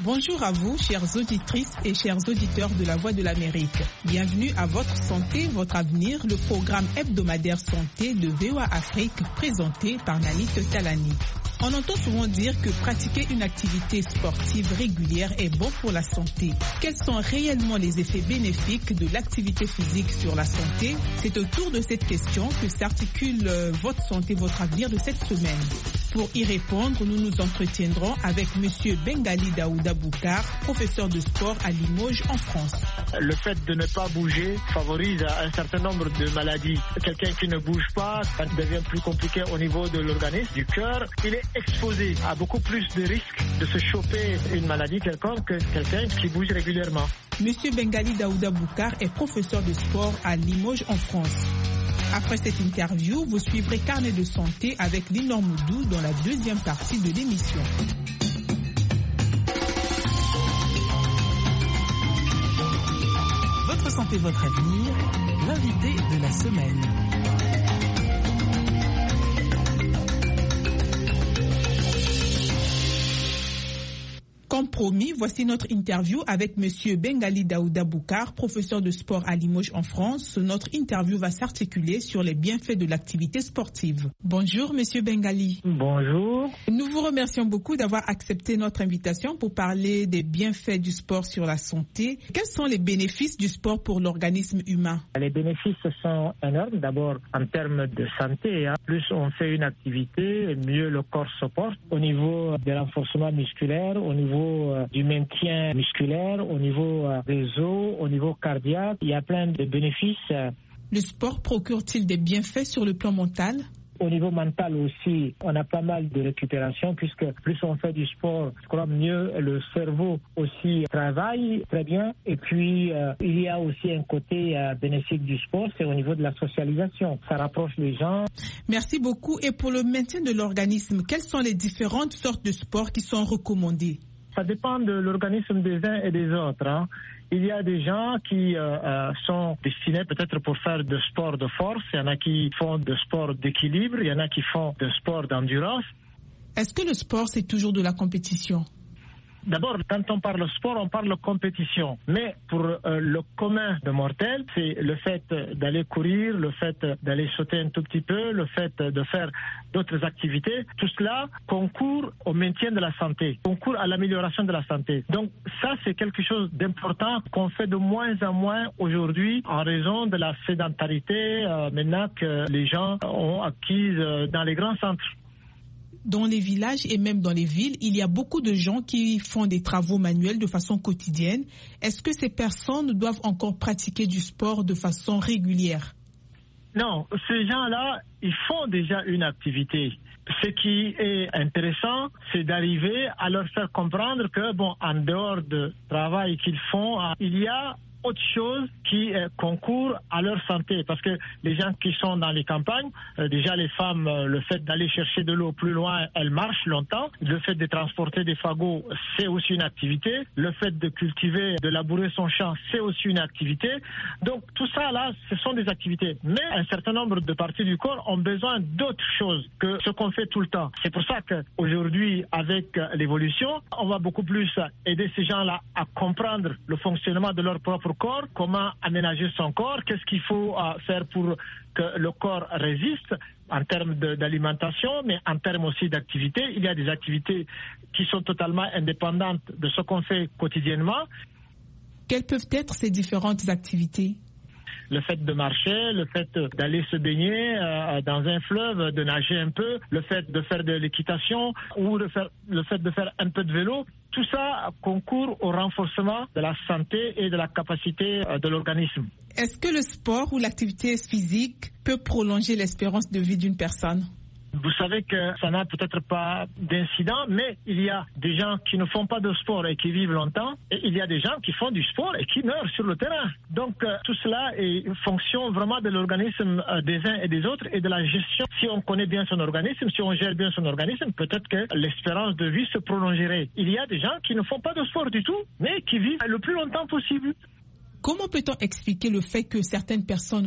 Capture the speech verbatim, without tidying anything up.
Bonjour à vous, chères auditrices et chers auditeurs de La Voix de l'Amérique. Bienvenue à Votre Santé, Votre Avenir, le programme hebdomadaire santé de V O A Afrique présenté par Nalit Talani. On entend souvent dire que pratiquer une activité sportive régulière est bon pour la santé. Quels sont réellement les effets bénéfiques de l'activité physique sur la santé? C'est autour de cette question que s'articule Votre Santé, Votre Avenir de cette semaine. Pour y répondre, nous nous entretiendrons avec M. Bengali Daouda Boukar, professeur de sport à Limoges en France. Le fait de ne pas bouger favorise un certain nombre de maladies. Quelqu'un qui ne bouge pas, ça devient plus compliqué au niveau de l'organisme, du cœur. Il est exposé à beaucoup plus de risques de se choper une maladie quelconque que quelqu'un qui bouge régulièrement. M. Bengali Daouda Boukar est professeur de sport à Limoges en France. Après cette interview, vous suivrez Carnet de santé avec Linor Moudou dans la deuxième partie de l'émission. Votre santé, votre avenir, l'invité de la semaine. Comme promis, voici notre interview avec M. Bengali Daouda Boukar, professeur de sport à Limoges en France. Notre interview va s'articuler sur les bienfaits de l'activité sportive. Bonjour M. Bengali. Bonjour. Nous vous remercions beaucoup d'avoir accepté notre invitation pour parler des bienfaits du sport sur la santé. Quels sont les bénéfices du sport pour l'organisme humain? Les bénéfices sont énormes. D'abord, en termes de santé, hein. Plus on fait une activité, mieux le corps se porte. Au niveau du renforcement musculaire, au niveau du maintien musculaire, au niveau des os, au niveau cardiaque, il y a plein de bénéfices. Le sport procure-t-il des bienfaits sur le plan mental? Au niveau mental aussi, on a pas mal de récupération puisque plus on fait du sport, je crois mieux le cerveau aussi travaille très bien. Et puis, euh, il y a aussi un côté euh, bénéfique du sport, c'est au niveau de la socialisation. Ça rapproche les gens. Merci beaucoup. Et pour le maintien de l'organisme, quelles sont les différentes sortes de sports qui sont recommandées? Ça dépend de l'organisme des uns et des autres. Hein. Il y a des gens qui euh, euh, sont destinés peut-être pour faire de sport de force. Il y en a qui font de sport d'équilibre. Il y en a qui font de sport d'endurance. Est-ce que le sport, c'est toujours de la compétition? D'abord, quand on parle sport, on parle compétition. Mais pour euh, le commun de mortels, c'est le fait d'aller courir, le fait d'aller sauter un tout petit peu, le fait de faire d'autres activités. Tout cela concourt au maintien de la santé, concourt à l'amélioration de la santé. Donc ça, c'est quelque chose d'important qu'on fait de moins en moins aujourd'hui en raison de la sédentarité euh, maintenant que les gens ont acquise euh, dans les grands centres. Dans les villages et même dans les villes, il y a beaucoup de gens qui font des travaux manuels de façon quotidienne. Est-ce que ces personnes doivent encore pratiquer du sport de façon régulière? Non, ces gens-là, ils font déjà une activité. Ce qui est intéressant, c'est d'arriver à leur faire comprendre que, bon, en dehors du travail qu'ils font, il y a autre chose qui euh, concourt à leur santé. Parce que les gens qui sont dans les campagnes, euh, déjà les femmes, euh, le fait d'aller chercher de l'eau plus loin, elles marchent longtemps. Le fait de transporter des fagots, c'est aussi une activité. Le fait de cultiver, de labourer son champ, c'est aussi une activité. Donc tout ça là, ce sont des activités. Mais un certain nombre de parties du corps ont besoin d'autres choses que ce qu'on fait tout le temps. C'est pour ça qu'aujourd'hui, avec l'évolution, on va beaucoup plus aider ces gens-là à comprendre le fonctionnement de leur propre corps, comment aménager son corps, qu'est-ce qu'il faut euh, faire pour que le corps résiste en termes de, d'alimentation, mais en termes aussi d'activité. Il y a des activités qui sont totalement indépendantes de ce qu'on fait quotidiennement. Quelles peuvent être ces différentes activités? Le fait de marcher, le fait d'aller se baigner euh, dans un fleuve, de nager un peu, le fait de faire de l'équitation ou le, faire, le fait de faire un peu de vélo, tout ça concourt au renforcement de la santé et de la capacité euh, de l'organisme. Est-ce que le sport ou l'activité physique peut prolonger l'espérance de vie d'une personne? Vous savez que ça n'a peut-être pas d'incident, mais il y a des gens qui ne font pas de sport et qui vivent longtemps, et il y a des gens qui font du sport et qui meurent sur le terrain. Donc euh, tout cela est une fonction vraiment de l'organisme euh, des uns et des autres et de la gestion. Si on connaît bien son organisme, si on gère bien son organisme, peut-être que l'espérance de vie se prolongerait. Il y a des gens qui ne font pas de sport du tout, mais qui vivent le plus longtemps possible. Comment peut-on expliquer le fait que certaines personnes